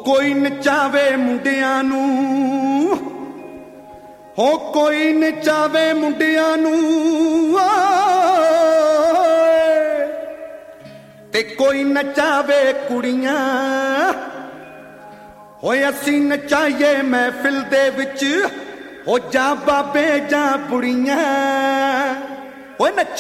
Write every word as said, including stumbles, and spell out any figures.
ਕੋਈ ਨਚਾਵੇ ਮੁੰਡਿਆਂ ਨੂੰ, ਹੋ ਕੋਈ ਨਚਾਵੇ ਮੁੰਡਿਆਂ ਨੂੰ ਤੇ ਕੋਈ ਨਚਾਵੇ ਕੁੜੀਆਂ। ਹੋਏ ਅਸੀਂ ਨਚਾਈਏ ਮਹਿਫਿਲ ਦੇ ਵਿੱਚ, ਹੋ ਜਾਂ ਬਾਬੇ ਜਾਂ ਬੁੜੀਆਂ। ਹੋਏ ਨੱਚ